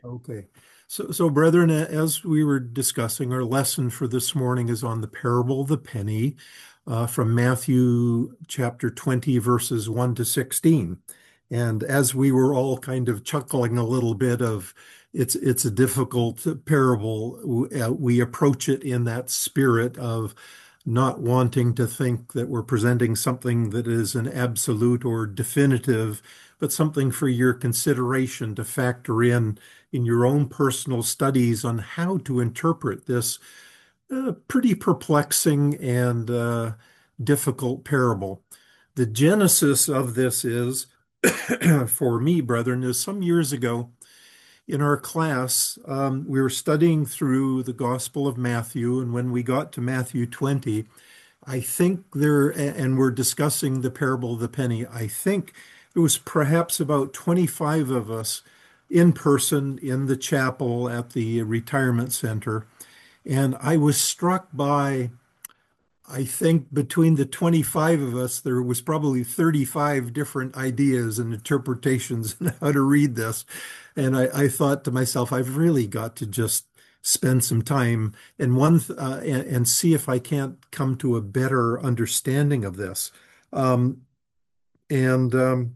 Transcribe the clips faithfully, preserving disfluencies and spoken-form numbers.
Okay. So, so brethren, a- as we were discussing, our lesson for this morning is on the parable of the penny uh, from Matthew chapter twenty, verses one to sixteen. And as we were all kind of chuckling a little bit of it's it's a difficult parable, w- uh, we approach it in that spirit of not wanting to think that we're presenting something that is an absolute or definitive, but something for your consideration to factor in in your own personal studies on how to interpret this uh, pretty perplexing and uh, difficult parable. The genesis of this is, for me, brethren, is some years ago in our class, um, we were studying through the Gospel of Matthew, and when we got to Matthew twenty, I think there, and we're discussing the parable of the penny. I think it was perhaps about twenty-five of us in person in the chapel at the retirement center. And I was struck by, I think between the twenty-five of us, there was probably thirty-five different ideas and interpretations on how to read this. And I, I thought to myself, I've really got to just spend some time and one uh, and, and see if I can't come to a better understanding of this. Um, and um,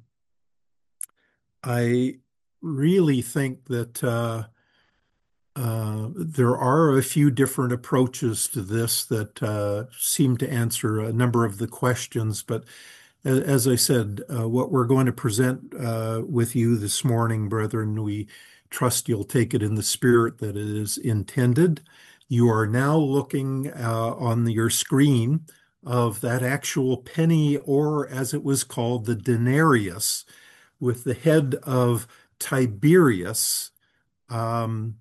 I really think that uh, uh, there are a few different approaches to this that uh, seem to answer a number of the questions. But a- as I said, uh, what we're going to present uh, with you this morning, brethren, we trust you'll take it in the spirit that it is intended. You are now looking uh, on your screen of that actual penny, or as it was called, the denarius, with the head of Tiberius. Um,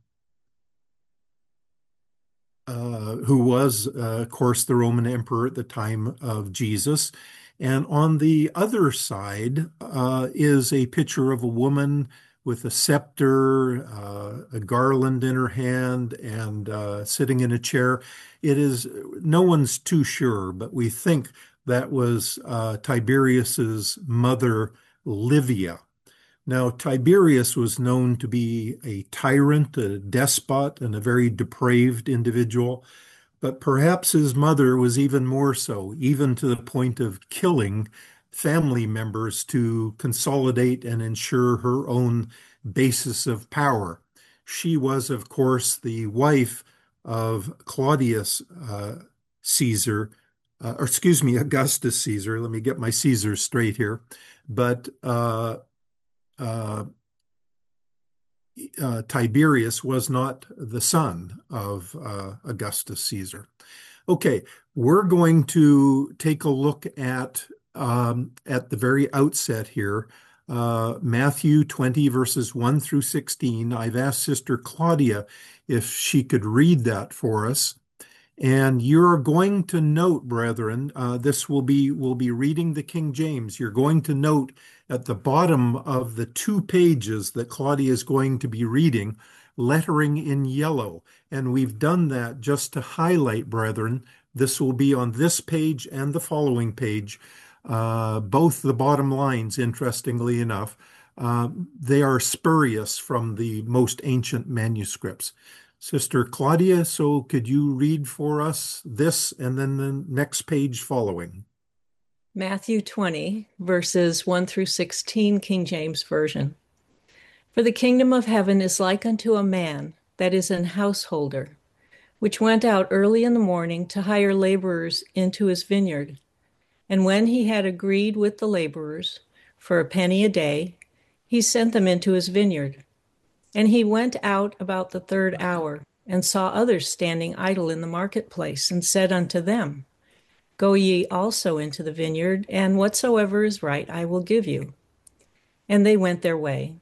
uh, who was, uh, of course, the Roman emperor at the time of Jesus. And on the other side uh, is a picture of a woman with a scepter, uh, a garland in her hand, and uh, sitting in a chair. It is, no one's too sure, but we think that was uh, Tiberius's mother, Livia. Now, Tiberius was known to be a tyrant, a despot, and a very depraved individual, but perhaps his mother was even more so, even to the point of killing family members to consolidate and ensure her own basis of power. She was, of course, the wife of Claudius uh, Caesar, uh, or excuse me, Augustus Caesar. Let me get my Caesars straight here. But uh, uh, uh, Tiberius was not the son of uh, Augustus Caesar. Okay, we're going to take a look at um, at the very outset here, uh, Matthew twenty verses one through sixteen. I've asked Sister Claudia if she could read that for us. And you're going to note, brethren, uh, this will be we'll be reading the King James. You're going to note at the bottom of the two pages that Claudia is going to be reading, lettering in yellow. And we've done that just to highlight, brethren. This will be on this page and the following page. Uh, both the bottom lines, interestingly enough, uh, they are spurious from the most ancient manuscripts. Sister Claudia, so could you read for us this and then the next page following? Matthew twenty, verses one through sixteen, King James Version. For the kingdom of heaven is like unto a man that is an householder, which went out early in the morning to hire laborers into his vineyard. And when he had agreed with the laborers for a penny a day, he sent them into his vineyard. And he went out about the third hour, and saw others standing idle in the marketplace, and said unto them, Go ye also into the vineyard, and whatsoever is right I will give you. And they went their way.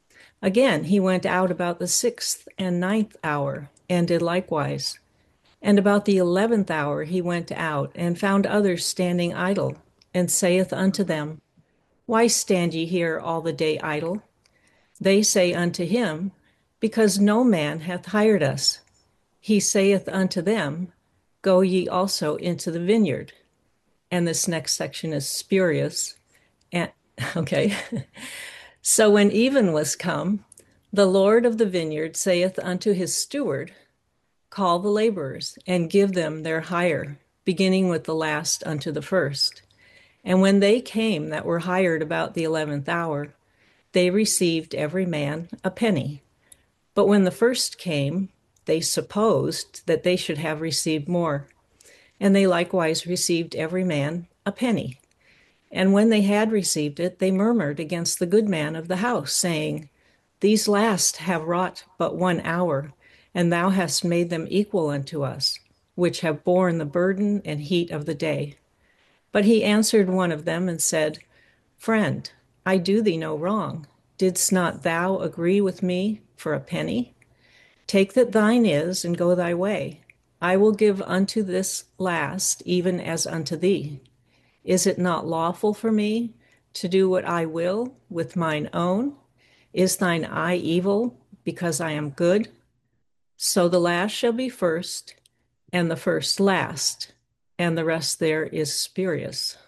Again he went out about the sixth and ninth hour, and did likewise. And about the eleventh hour he went out, and found others standing idle, and saith unto them, Why stand ye here all the day idle? They say unto him, Because no man hath hired us. He saith unto them, Go ye also into the vineyard. And this next section is spurious. And okay. So when even was come, The Lord of the vineyard saith unto his steward, Call the laborers, and give them their hire, beginning with the last unto the first. And when they came that were hired about the eleventh hour, they received every man a penny. But when the first came, they supposed that they should have received more. And they likewise received every man a penny. And when they had received it, they murmured against the good man of the house, saying, These last have wrought but one hour, and thou hast made them equal unto us, which have borne the burden and heat of the day. But he answered one of them and said, Friend, I do thee no wrong. Didst not thou agree with me for a penny? Take that thine is, and go thy way. I will give unto this last even as unto thee. Is it not lawful for me to do what I will with mine own? Is thine eye evil because I am good? So the last shall be first, and the first last, and the rest there is spurious.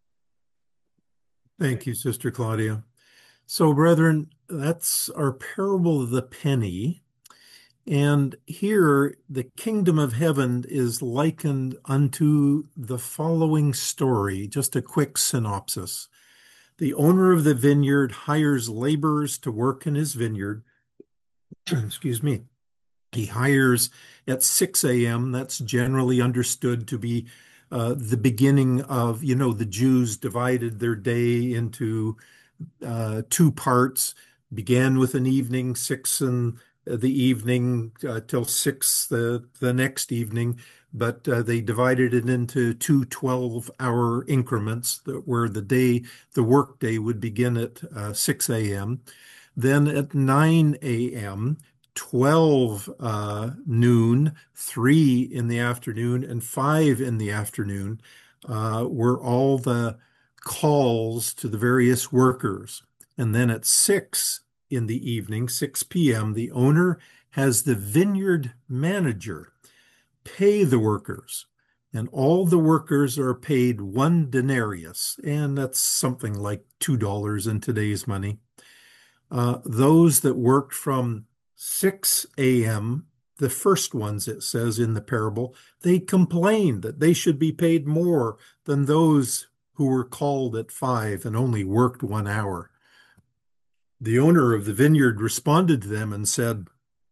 Thank you, Sister Claudia. So, brethren, that's our parable of the penny. And here, the kingdom of heaven is likened unto the following story, just a quick synopsis. The owner of the vineyard hires laborers to work in his vineyard. Excuse me. He hires at six a m That's generally understood to be uh, the beginning of, you know, the Jews divided their day into uh, two parts, began with an evening, six in the evening uh, till six the, the next evening, but uh, they divided it into two twelve-hour increments that, where the day, the work day would begin at uh, six a m Then at nine a m, twelve uh, noon, three in the afternoon, and five in the afternoon uh, were all the calls to the various workers. And then at six in the evening, six p m, the owner has the vineyard manager pay the workers. And all the workers are paid one denarius, and that's something like two dollars in today's money. Uh, those that worked from six a m, the first ones, it says in the parable, they complained that they should be paid more than those who were called at five and only worked one hour. The owner of the vineyard responded to them and said,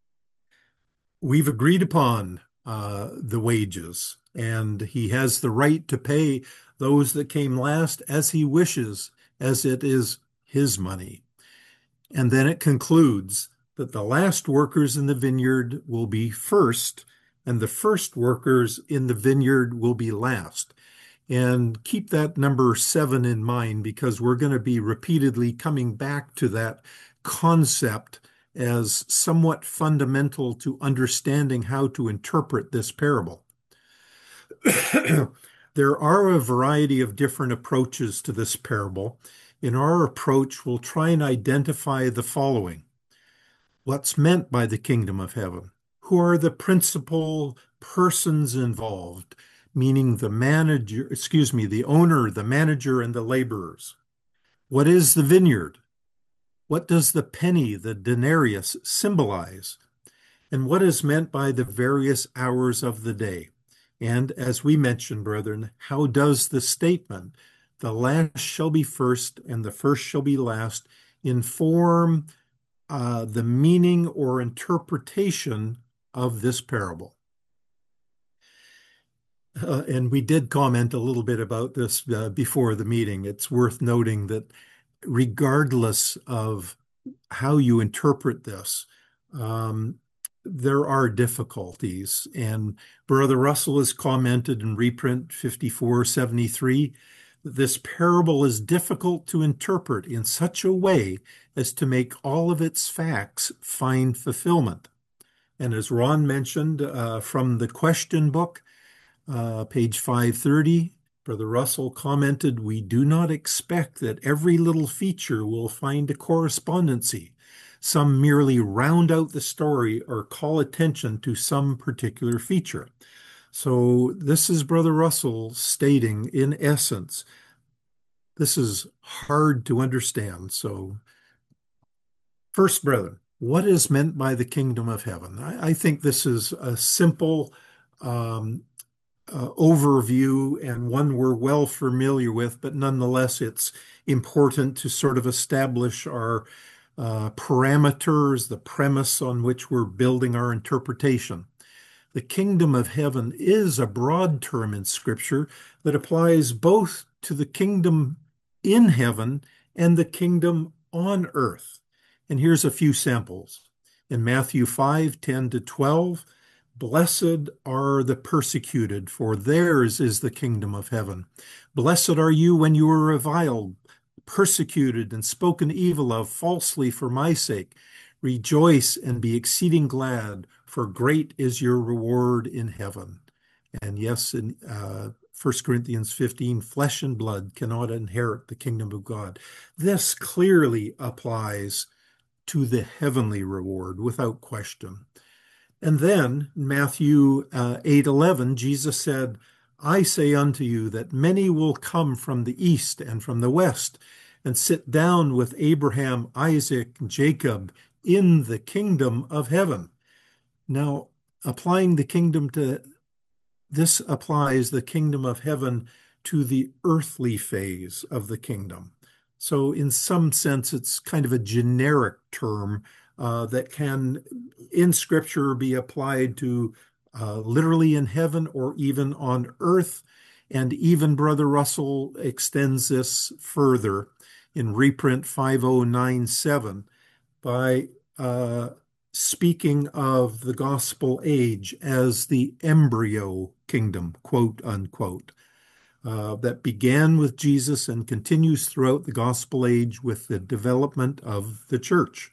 We've agreed upon uh, the wages, and he has the right to pay those that came last as he wishes, as it is his money. And then it concludes that the last workers in the vineyard will be first, and the first workers in the vineyard will be last. And keep that number seven in mind, because we're going to be repeatedly coming back to that concept as somewhat fundamental to understanding how to interpret this parable. There are a variety of different approaches to this parable. In our approach, we'll try and identify the following. What's meant by the kingdom of heaven? Who are the principal persons involved? Meaning the manager, excuse me, the owner, the manager, and the laborers. What is the vineyard? What does the penny, the denarius, symbolize? And what is meant by the various hours of the day? And as we mentioned, brethren, how does the statement, the last shall be first and the first shall be last, inform uh, the meaning or interpretation of this parable? Uh, and we did comment a little bit about this uh, before the meeting. It's worth noting that regardless of how you interpret this, um, there are difficulties. And Brother Russell has commented in reprint fifty-four seventy-three that this parable is difficult to interpret in such a way as to make all of its facts find fulfillment. And as Ron mentioned uh, from the question book, Uh, page five thirty, Brother Russell commented, we do not expect that every little feature will find a correspondency. Some merely round out the story or call attention to some particular feature. So this is Brother Russell stating, in essence, this is hard to understand. So first, brethren, What is meant by the kingdom of heaven? I, I think this is a simple um, uh, overview and one we're well familiar with, but nonetheless, it's important to sort of establish our uh, parameters, the premise on which we're building our interpretation. The kingdom of heaven is a broad term in Scripture that applies both to the kingdom in heaven and the kingdom on earth. And here's a few samples. In Matthew five, ten to twelve, blessed are the persecuted, for theirs is the kingdom of heaven. Blessed are you when you are reviled, persecuted, and spoken evil of falsely for my sake. Rejoice and be exceeding glad, for great is your reward in heaven. And yes, in uh, First Corinthians fifteen, flesh and blood cannot inherit the kingdom of God. This clearly applies to the heavenly reward without question. And then Matthew uh, eight eleven, Jesus said, I say unto you that many will come from the east and from the west and sit down with Abraham, Isaac, and Jacob in the kingdom of heaven. Now, applying the kingdom to this applies the kingdom of heaven to the earthly phase of the kingdom. So in some sense, it's kind of a generic term uh, that can, in Scripture, be applied to uh, literally in heaven or even on earth. And even Brother Russell extends this further in reprint five oh nine seven by uh, speaking of the gospel age as the embryo kingdom, quote unquote, uh, that began with Jesus and continues throughout the gospel age with the development of the church.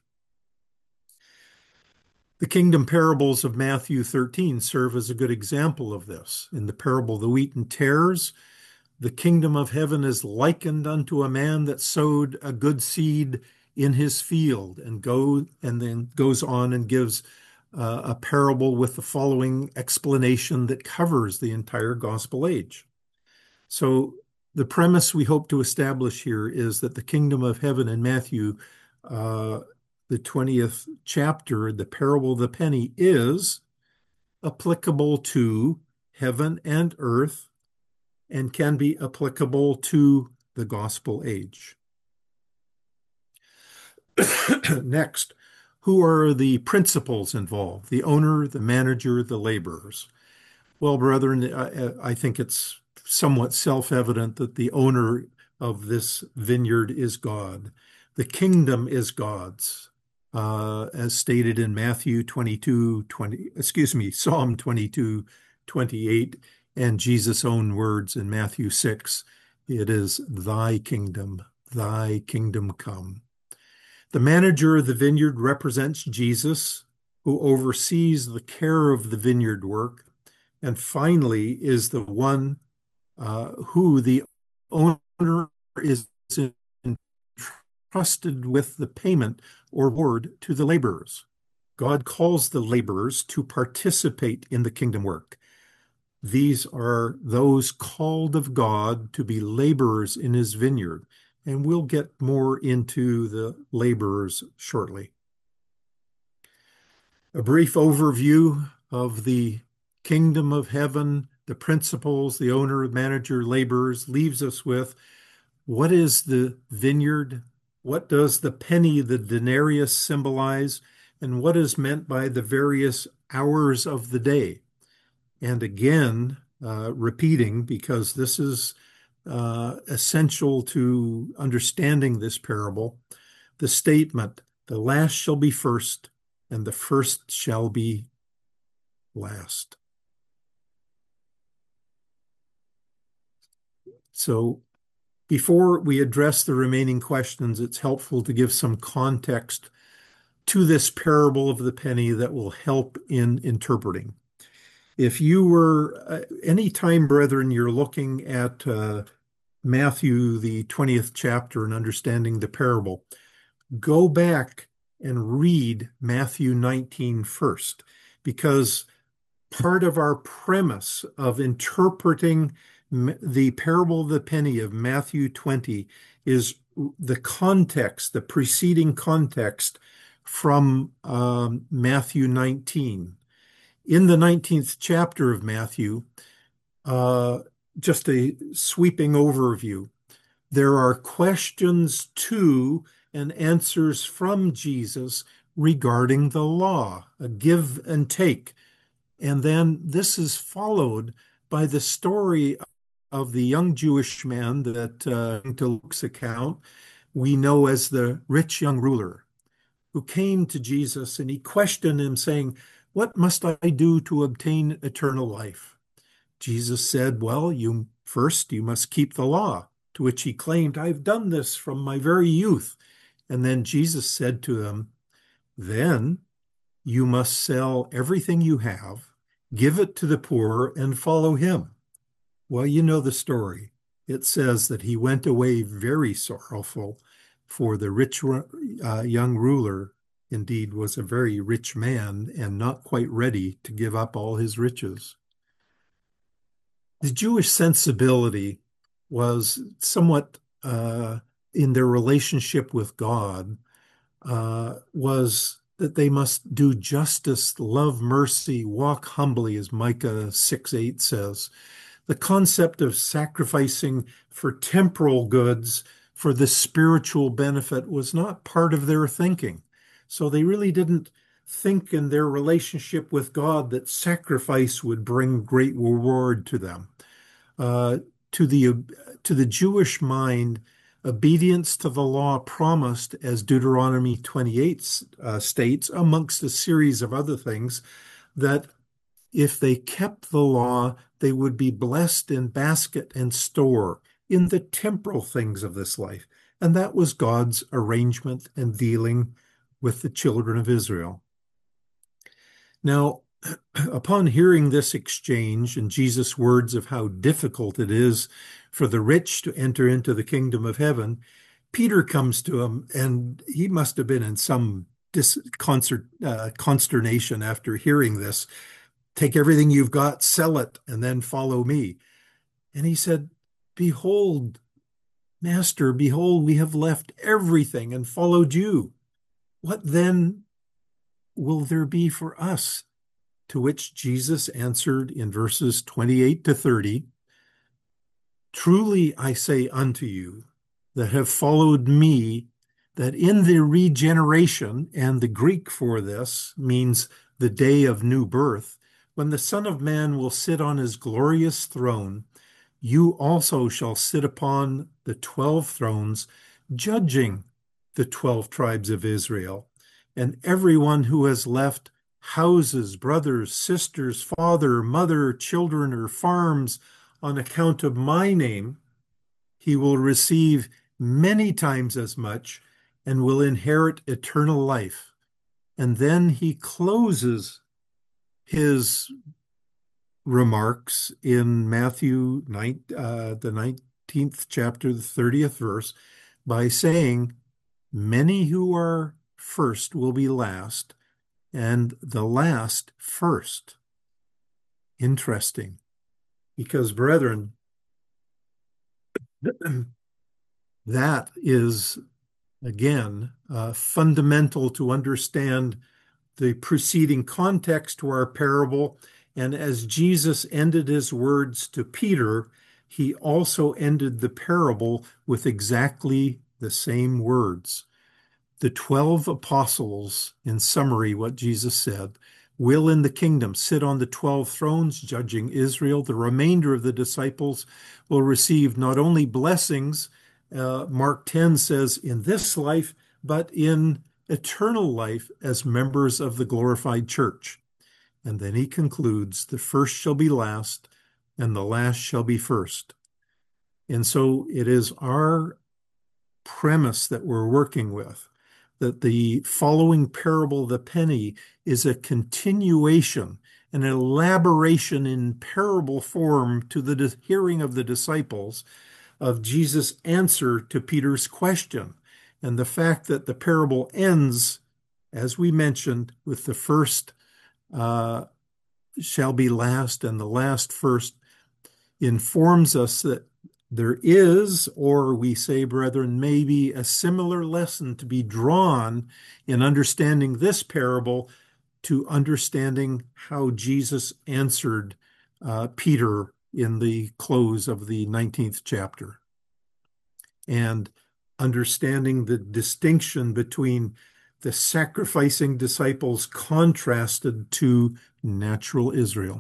The kingdom parables of Matthew thirteen serve as a good example of this. In the parable of the wheat and tares, the kingdom of heaven is likened unto a man that sowed a good seed in his field, and go and then goes on and gives uh, a parable with the following explanation that covers the entire gospel age. So the premise we hope to establish here is that the kingdom of heaven in Matthew, uh, the twentieth chapter, the parable of the penny, is applicable to heaven and earth and can be applicable to the gospel age. Next, who are the principals involved? The owner, the manager, the laborers. Well, brethren, I, I think it's somewhat self-evident that the owner of this vineyard is God. The kingdom is God's, uh, as stated in Matthew twenty-two, twenty, excuse me, Psalm twenty-two, twenty-eight, and Jesus' own words in Matthew six. It is thy kingdom, thy kingdom come. The manager of the vineyard represents Jesus, who oversees the care of the vineyard work, and finally is the one uh, who the owner is entrusted with the payment or reward to the laborers. God calls the laborers to participate in the kingdom work. These are those called of God to be laborers in his vineyard. And we'll get more into the laborers shortly. A brief overview of the kingdom of heaven, the principles, the owner, manager, laborers, leaves us with what is the vineyard? What does the penny, the denarius, symbolize? And what is meant by the various hours of the day? And again, uh, repeating, because this is Uh, essential to understanding this parable, the statement, the last shall be first, and the first shall be last. So before we address the remaining questions, it's helpful to give some context to this parable of the penny that will help in interpreting. If you were, uh, anytime, brethren, you're looking at uh, Matthew, the twentieth chapter, and understanding the parable, go back and read Matthew nineteen first, because part of our premise of interpreting the parable of the penny of Matthew twenty is the context, the preceding context from um, Matthew nineteen. In the nineteenth chapter of Matthew, uh, just a sweeping overview, there are questions to and answers from Jesus regarding the law, a give and take. And then this is followed by the story of the young Jewish man that, uh, to Luke's account, we know as the rich young ruler who came to Jesus and he questioned him, saying, "What must I do to obtain eternal life?" Jesus said, "Well, you first you must keep the law." To which he claimed, "I've done this from my very youth." And then Jesus said to him, "Then you must sell everything you have, give it to the poor, and follow him." Well, you know the story. It says that he went away very sorrowful, for the rich uh, young ruler indeed was a very rich man and not quite ready to give up all his riches. The Jewish sensibility was somewhat uh, in their relationship with God, uh, was that they must do justice, love mercy, walk humbly, as Micah six eight says. The concept of sacrificing for temporal goods for the spiritual benefit was not part of their thinking. So they really didn't think in their relationship with God that sacrifice would bring great reward to them. Uh, to the to the Jewish mind, obedience to the law promised, as Deuteronomy twenty-eight uh, states, amongst a series of other things, that if they kept the law, they would be blessed in basket and store in the temporal things of this life. And that was God's arrangement and dealing with the children of Israel. Now, upon hearing this exchange and Jesus' words of how difficult it is for the rich to enter into the kingdom of heaven, Peter comes to him, and he must have been in some disconcert, uh, consternation after hearing this. "Take everything you've got, sell it, and then follow me." And he said, "Behold, Master, behold, we have left everything and followed you. What then will there be for us?" To which Jesus answered in verses twenty-eight to thirty, "Truly I say unto you that have followed me, that in the regeneration," and the Greek for this means the day of new birth, "when the Son of Man will sit on his glorious throne, you also shall sit upon the twelve thrones, judging the twelve tribes of Israel. And everyone who has left houses, brothers, sisters, father, mother, children, or farms on account of my name, he will receive many times as much and will inherit eternal life." And then he closes his remarks in Matthew nine, uh, the nineteenth chapter, the thirtieth verse, by saying, "Many who are first will be last, and the last first." Interesting, because, brethren, that is, again, uh, fundamental to understand the preceding context to our parable. And as Jesus ended his words to Peter, he also ended the parable with exactly the same words. The twelve apostles, in summary, what Jesus said, will in the kingdom sit on the twelve thrones, judging Israel. The remainder of the disciples will receive not only blessings, uh, Mark ten says, in this life, but in eternal life as members of the glorified church. And then he concludes, the first shall be last, and the last shall be first. And so it is our premise that we're working with, that the following parable, the penny, is a continuation, an elaboration in parable form to the hearing of the disciples of Jesus' answer to Peter's question. And the fact that the parable ends, as we mentioned, with the first uh, shall be last and the last first, informs us that There is, or we say, brethren, maybe a similar lesson to be drawn in understanding this parable to understanding how Jesus answered uh, Peter in the close of the nineteenth chapter, and understanding the distinction between the sacrificing disciples contrasted to natural Israel.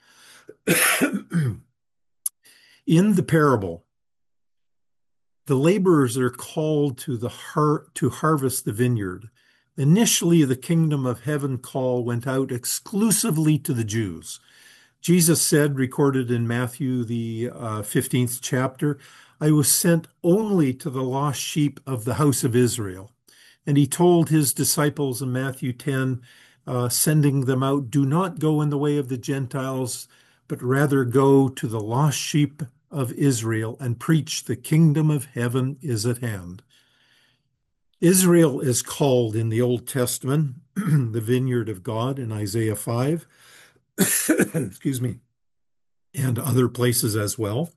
In the parable, the laborers are called to the har to harvest the vineyard. Initially, the kingdom of heaven call went out exclusively to the Jews. Jesus said, recorded in Matthew, the uh, fifteenth chapter, I was sent only to the lost sheep of the house of Israel. And he told his disciples in Matthew ten, uh, sending them out, do not go in the way of the Gentiles, but rather go to the lost sheep of Israel and preach the kingdom of heaven is at hand. Israel is called in the Old Testament the vineyard of God in Isaiah five, excuse me, and other places as well.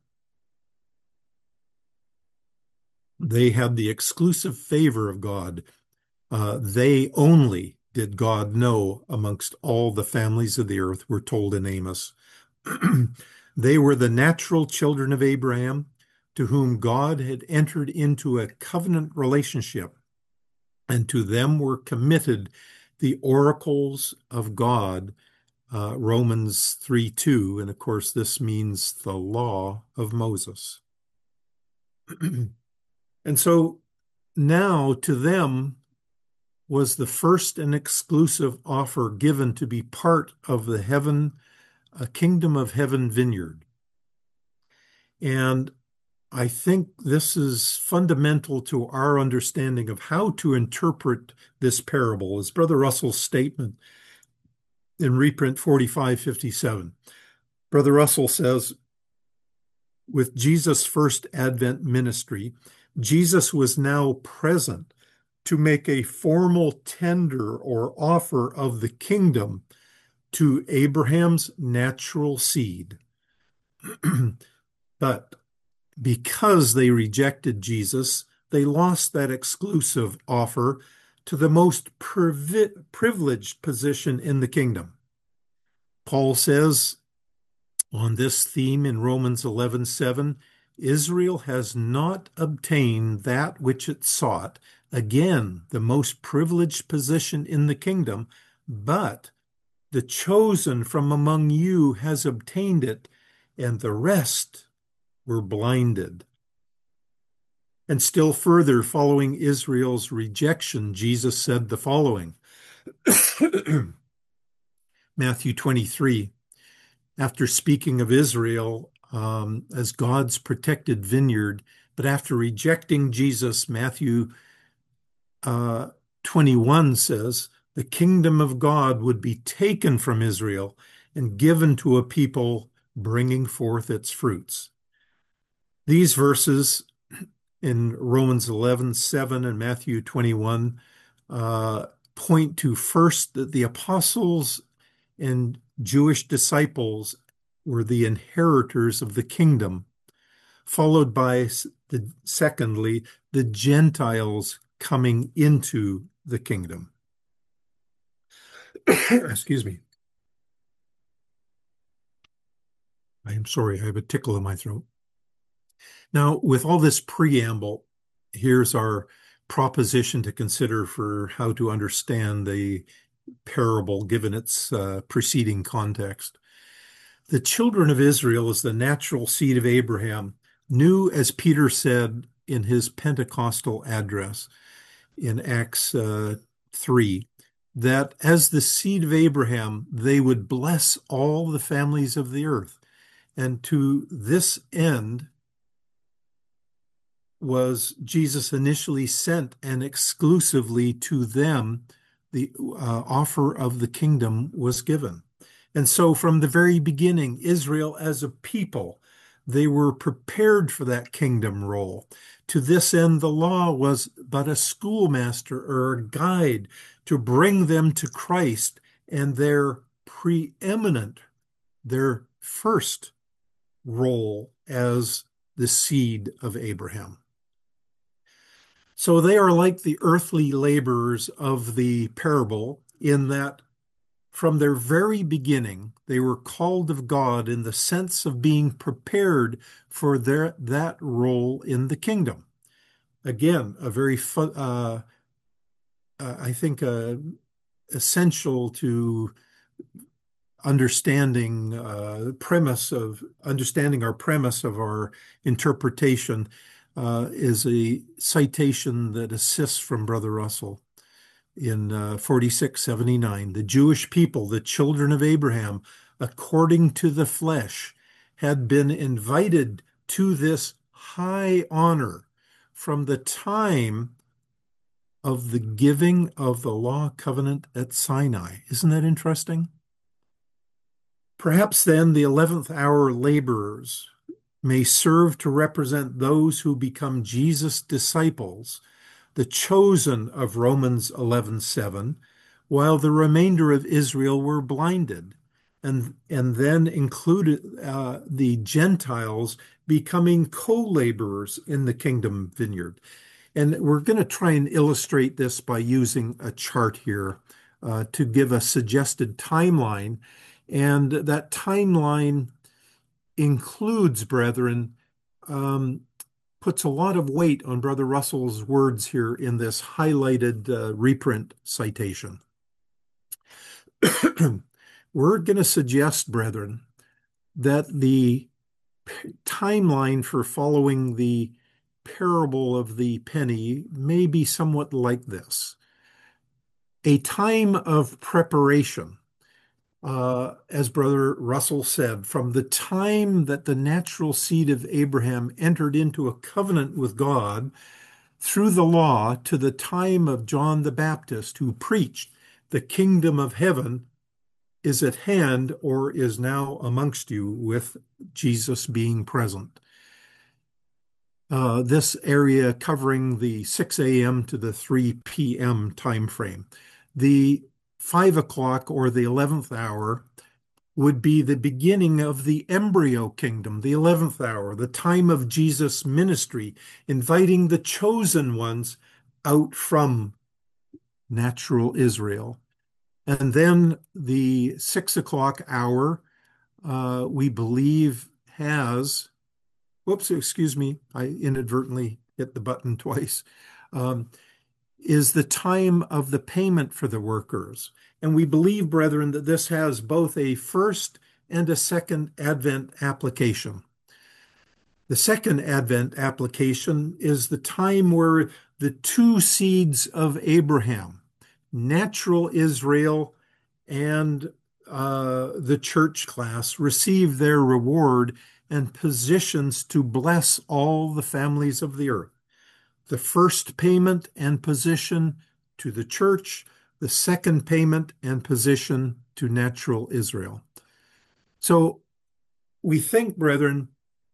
They had the exclusive favor of God. Uh, they only did God know amongst all the families of the earth, we're told in Amos. They were the natural children of Abraham, to whom God had entered into a covenant relationship, and to them were committed the oracles of God, uh, Romans three two, and of course this means the law of Moses. And so now to them was the first and exclusive offer given to be part of the heaven, a kingdom of heaven vineyard. And I think this is fundamental to our understanding of how to interpret this parable, as Brother Russell's statement in reprint forty-five fifty-seven. Brother Russell says, with Jesus' first Advent ministry, Jesus was now present to make a formal tender or offer of the kingdom to Abraham's natural seed. But because they rejected Jesus, they lost that exclusive offer to the most privileged position in the kingdom. Paul says on this theme in Romans eleven seven, Israel has not obtained that which it sought, again, the most privileged position in the kingdom, but the chosen from among you has obtained it, and the rest were blinded. And still further, following Israel's rejection, Jesus said the following. Matthew twenty-three, after speaking of Israel um, as God's protected vineyard, but after rejecting Jesus, Matthew uh, twenty-one says, the kingdom of God would be taken from Israel and given to a people bringing forth its fruits. These verses in Romans eleven seven and Matthew twenty-one uh, point to first that the apostles and Jewish disciples were the inheritors of the kingdom, followed by, the, secondly, the Gentiles coming into the kingdom. Excuse me. I am sorry, I have a tickle in my throat. Now, with all this preamble, here's our proposition to consider for how to understand the parable given its uh, preceding context. The children of Israel, as the natural seed of Abraham, knew, as Peter said in his Pentecostal address in Acts uh, three, that as the seed of Abraham, they would bless all the families of the earth. And to this end was Jesus initially sent, and exclusively to them, the uh, offer of the kingdom was given. And so from the very beginning, Israel as a people, they were prepared for that kingdom role. To this end, the law was but a schoolmaster or a guide to bring them to Christ, and their preeminent, their first role as the seed of Abraham. So they are like the earthly laborers of the parable in that from their very beginning, they were called of God in the sense of being prepared for their, that role in the kingdom. Again, a very, uh, uh, I think, uh, essential to understanding uh, premise of understanding our premise of our interpretation uh, is a citation that assists from Brother Russell in uh, forty-six seventy-nine. The Jewish people, the children of Abraham, according to the flesh, had been invited to this high honor from the time of the giving of the law covenant at Sinai. Isn't that interesting? Perhaps then the eleventh hour laborers may serve to represent those who become Jesus' disciples, the chosen of Romans eleven seven, while the remainder of Israel were blinded, and, and then included uh, the Gentiles becoming co-laborers in the kingdom vineyard. And we're going to try and illustrate this by using a chart here uh, to give a suggested timeline. And that timeline includes, brethren, um, puts a lot of weight on Brother Russell's words here in this highlighted uh, reprint citation. We're going to suggest, brethren, that the timeline for following the parable of the penny may be somewhat like this. A time of preparation, uh, as Brother Russell said, from the time that the natural seed of Abraham entered into a covenant with God through the law to the time of John the Baptist, who preached the kingdom of heaven is at hand or is now amongst you, with Jesus being present. Uh, this area covering the six a m to the three p m time frame. The five o'clock or the eleventh hour would be the beginning of the embryo kingdom, the eleventh hour, the time of Jesus' ministry, inviting the chosen ones out from natural Israel. And then the six o'clock hour, uh, we believe has, whoops, excuse me, I inadvertently hit the button twice, um, is the time of the payment for the workers. And we believe, brethren, that this has both a first and a second Advent application. The second Advent application is the time where the two seeds of Abraham, natural Israel and uh, the church class, receive their reward and positions to bless all the families of the earth. The first payment and position to the church, the second payment and position to natural Israel. So we think, brethren,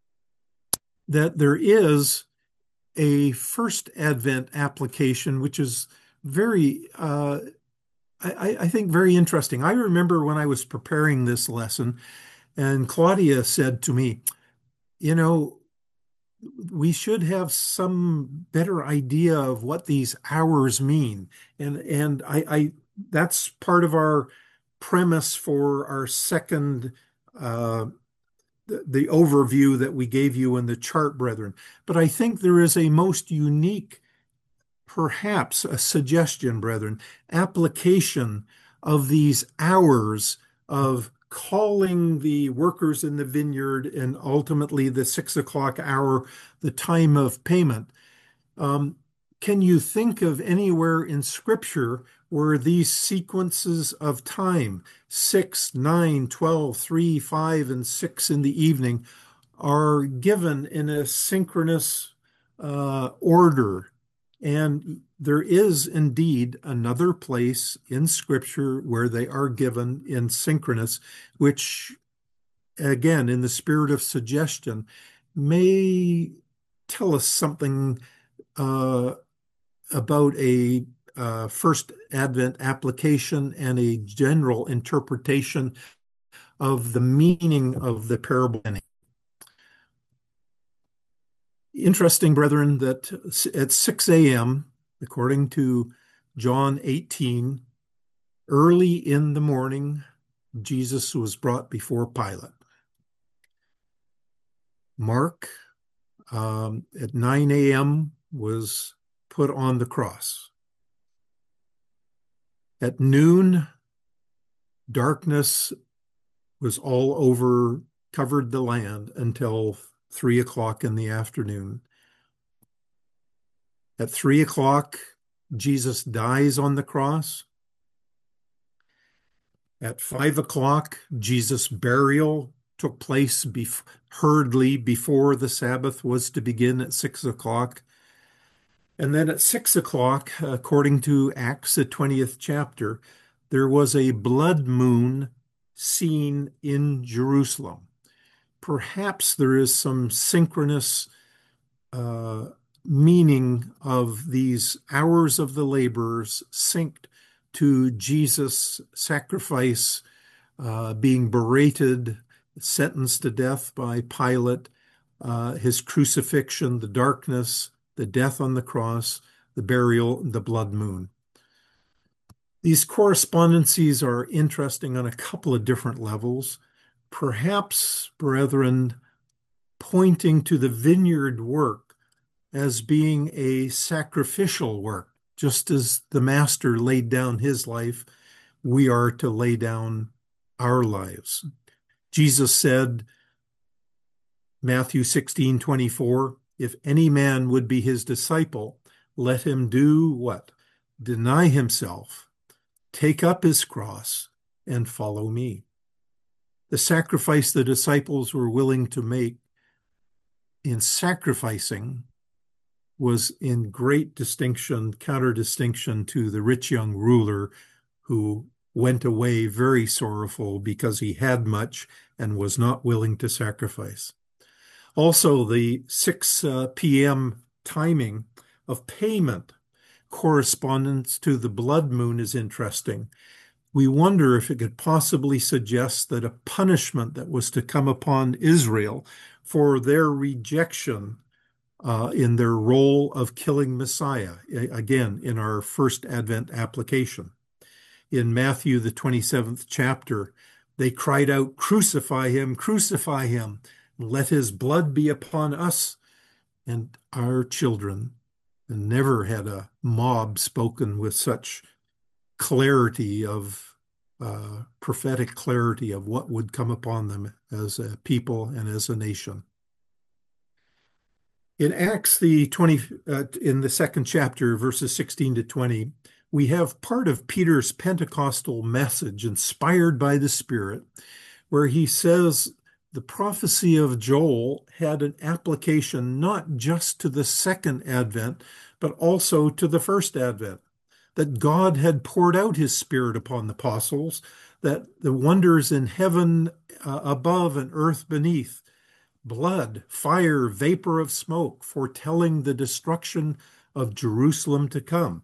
that there is a first Advent application, which is very, uh, I, I think, very interesting. I remember when I was preparing this lesson, and Claudia said to me, you know, we should have some better idea of what these hours mean. And and I, I that's part of our premise for our second uh, the, the overview that we gave you in the chart, brethren. But I think there is a most unique, perhaps a suggestion, brethren, application of these hours of calling the workers in the vineyard and ultimately the six o'clock hour, the time of payment. Um, can you think of anywhere in Scripture where these sequences of time, six, nine, twelve, three, five, and six in the evening, are given in a synchronous uh, order? And there is indeed another place in Scripture where they are given in synchronous, which, again, in the spirit of suggestion, may tell us something uh, about a uh, first Advent application and a general interpretation of the meaning of the parable. Interesting, brethren, that at six a m, according to John eighteen, early in the morning, Jesus was brought before Pilate. Mark, um, at nine a m, was put on the cross. At noon, darkness was all over, covered the land until three o'clock in the afternoon. At three o'clock, Jesus dies on the cross. At five o'clock, Jesus' burial took place bef- hurriedly before the Sabbath was to begin at six o'clock. And then at six o'clock, according to Acts, the twentieth chapter, there was a blood moon seen in Jerusalem. Perhaps there is some synchronous uh, meaning of these hours of the laborers synced to Jesus' sacrifice, uh, being berated, sentenced to death by Pilate, uh, his crucifixion, the darkness, the death on the cross, the burial, the blood moon. These correspondences are interesting on a couple of different levels. Perhaps, brethren, pointing to the vineyard work as being a sacrificial work. Just as the master laid down his life, we are to lay down our lives. Jesus said, Matthew sixteen twenty-four, if any man would be his disciple, let him do what? Deny himself, take up his cross, and follow me. The sacrifice the disciples were willing to make in sacrificing was in great distinction, counter distinction to the rich young ruler who went away very sorrowful because he had much and was not willing to sacrifice. Also, the six p m timing of payment correspondence to the blood moon is interesting. We wonder if it could possibly suggest that a punishment that was to come upon Israel for their rejection uh, in their role of killing Messiah, again, in our first Advent application. In Matthew, the twenty-seventh chapter, they cried out, crucify him, crucify him, let his blood be upon us and our children. And never had a mob spoken with such clarity of uh, prophetic clarity of what would come upon them as a people and as a nation. In Acts, the twenty, uh, in the second chapter, verses sixteen to twenty, we have part of Peter's Pentecostal message inspired by the Spirit, where he says the prophecy of Joel had an application not just to the second advent, but also to the first advent, that God had poured out his Spirit upon the apostles, that the wonders in heaven uh, above and earth beneath, blood, fire, vapor of smoke, foretelling the destruction of Jerusalem to come.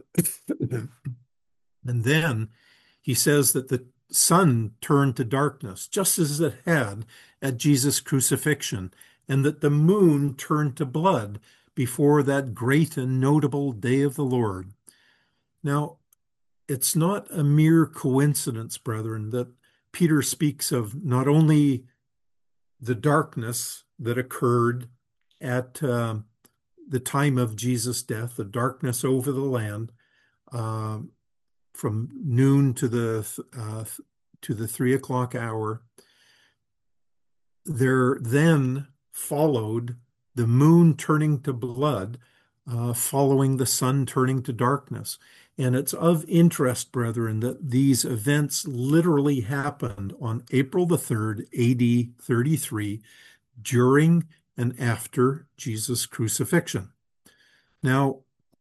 And then he says that the sun turned to darkness, just as it had at Jesus' crucifixion, and that the moon turned to blood before that great and notable day of the Lord. Now, it's not a mere coincidence, brethren, that Peter speaks of not only the darkness that occurred at uh, the time of Jesus' death, the darkness over the land, uh, from noon to the uh, to the three o'clock hour. There then followed the moon turning to blood, uh, following the sun turning to darkness. And it's of interest, brethren, that these events literally happened on April the third, A D thirty-three, during and after Jesus' crucifixion. Now,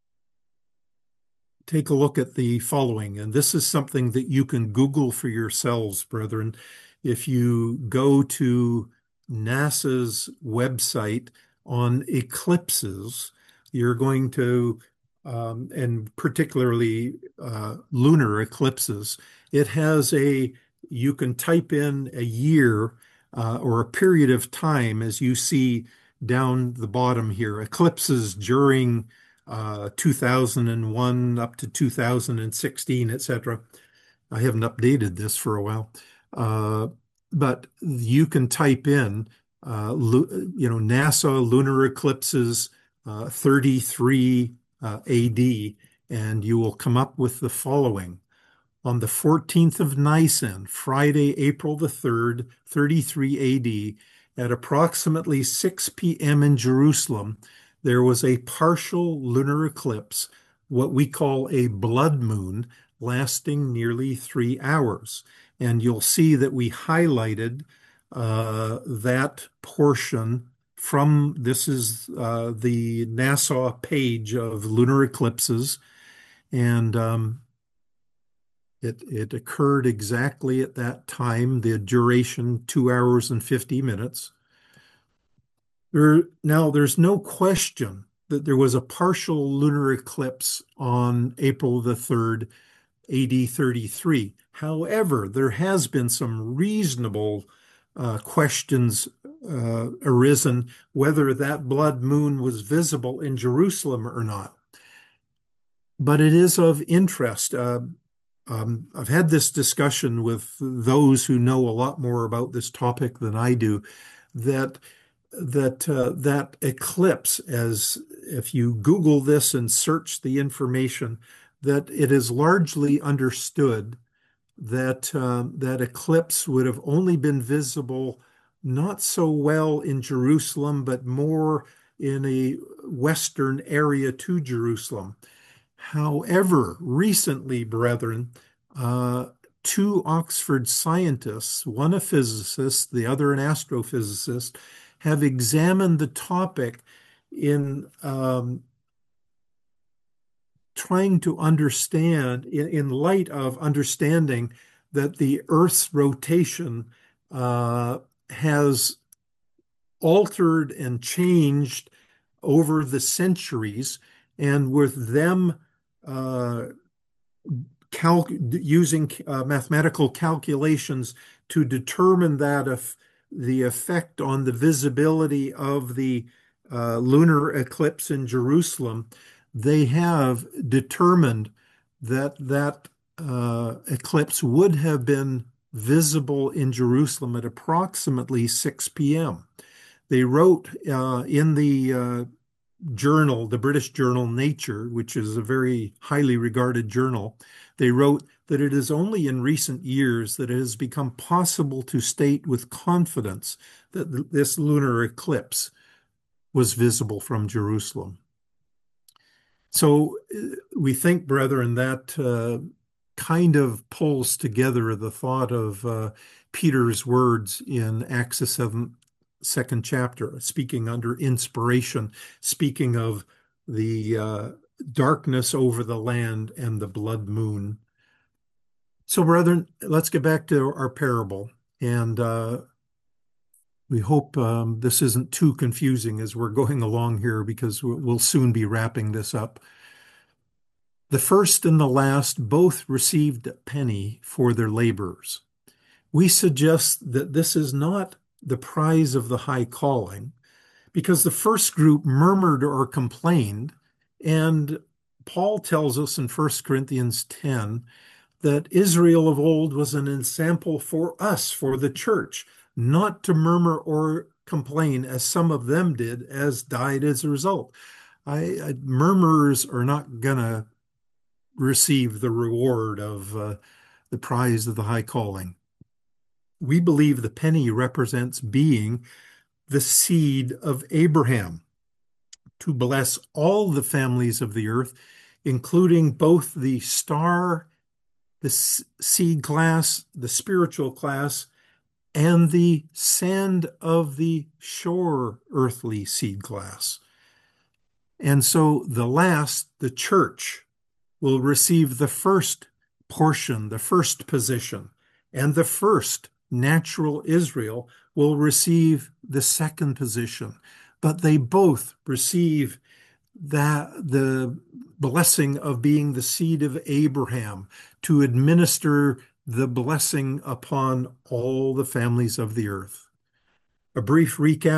take a look at the following, and this is something that you can Google for yourselves, brethren. If you go to NASA's website on eclipses, you're going to, um, and particularly uh, lunar eclipses, it has a, you can type in a year uh, or a period of time as you see down the bottom here, eclipses during uh, two thousand one up to two thousand sixteen, et cetera. I haven't updated this for a while. Uh, but you can type in, uh, you know, NASA lunar eclipses uh, thirty-three uh, A D, and you will come up with the following. On the fourteenth of Nisan, Friday, April the third, thirty-three A D, at approximately six p m in Jerusalem, there was a partial lunar eclipse, what we call a blood moon, lasting nearly three hours. And you'll see that we highlighted uh, that portion from, this is uh, the NASA page of lunar eclipses. And um, It, it occurred exactly at that time, the duration two hours and fifty minutes. There, now, there's no question that there was a partial lunar eclipse on April the third, A D thirty-three. However, there has been some reasonable uh, questions uh, arisen whether that blood moon was visible in Jerusalem or not. But it is of interest. Uh, Um, I've had this discussion with those who know a lot more about this topic than I do, that that uh, that eclipse, as if you Google this and search the information, that it is largely understood that uh, that eclipse would have only been visible not so well in Jerusalem, but more in a western area to Jerusalem. However, recently, brethren, uh, two Oxford scientists, one a physicist, the other an astrophysicist, have examined the topic in um, trying to understand, in, in light of understanding that the Earth's rotation uh, has altered and changed over the centuries, and with them uh, cal using uh, mathematical calculations to determine that if the effect on the visibility of the uh, lunar eclipse in Jerusalem, they have determined that that uh, eclipse would have been visible in Jerusalem at approximately six p m They wrote uh, in the uh, journal, the British journal Nature, which is a very highly regarded journal, they wrote that it is only in recent years that it has become possible to state with confidence that th this lunar eclipse was visible from Jerusalem. So uh, we think, brethren, that uh, kind of pulls together the thought of uh, Peter's words in Acts the seventh, second chapter, speaking under inspiration, speaking of the uh, darkness over the land and the blood moon. So, brethren, let's get back to our parable. And uh, we hope um, this isn't too confusing as we're going along here, because we'll soon be wrapping this up. The first and the last both received a penny for their labors. We suggest that this is not the prize of the high calling, because the first group murmured or complained, and Paul tells us in First Corinthians ten that Israel of old was an ensample for us, for the church, not to murmur or complain as some of them did, as died as a result. I, I murmurers are not going to receive the reward of uh, the prize of the high calling. We believe the penny represents being the seed of Abraham to bless all the families of the earth, including both the star, the seed class, the spiritual class, and the sand of the shore earthly seed class. And so the last, the church, will receive the first portion, the first position, and the first, natural Israel, will receive the second position. But they both receive that the blessing of being the seed of Abraham to administer the blessing upon all the families of the earth. A brief recap: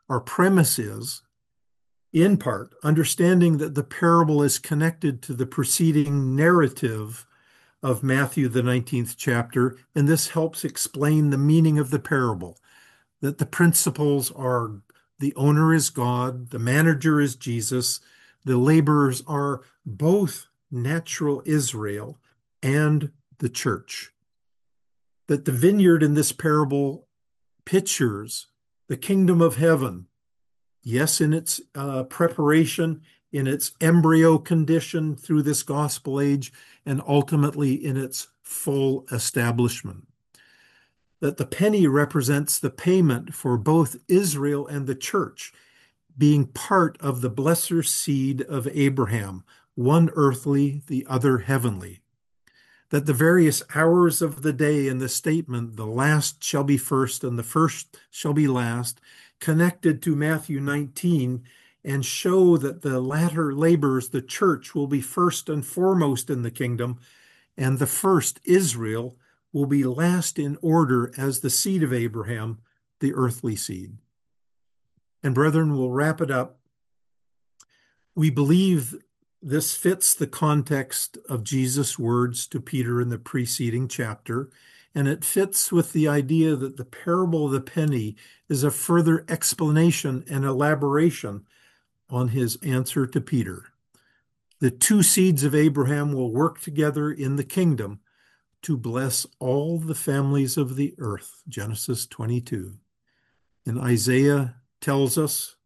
our premise is, in part, understanding that the parable is connected to the preceding narrative of Matthew, the nineteenth chapter, and this helps explain the meaning of the parable, that the principles are the owner is God, the manager is Jesus, the laborers are both natural Israel and the church. That the vineyard in this parable pictures the kingdom of heaven, yes, in its uh, preparation, in its embryo condition through this gospel age, and ultimately in its full establishment. That the penny represents the payment for both Israel and the church, being part of the blesser seed of Abraham, one earthly, the other heavenly. That the various hours of the day in the statement, the last shall be first and the first shall be last, connected to Matthew nineteen, and show that the latter labors, the church, will be first and foremost in the kingdom, and the first, Israel, will be last in order as the seed of Abraham, the earthly seed. And brethren, we'll wrap it up. We believe this fits the context of Jesus' words to Peter in the preceding chapter, and it fits with the idea that the parable of the penny is a further explanation and elaboration on his answer to Peter. The two seeds of Abraham will work together in the kingdom to bless all the families of the earth, Genesis twenty-two. And Isaiah tells us,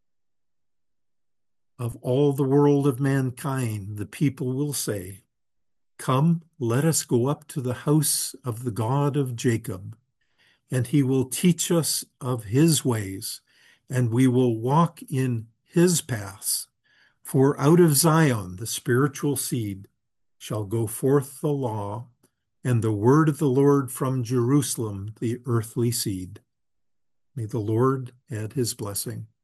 of all the world of mankind, the people will say, come, let us go up to the house of the God of Jacob, and he will teach us of his ways, and we will walk in his paths. For out of Zion, the spiritual seed, shall go forth the law, and the word of the Lord from Jerusalem, the earthly seed. May the Lord add his blessing.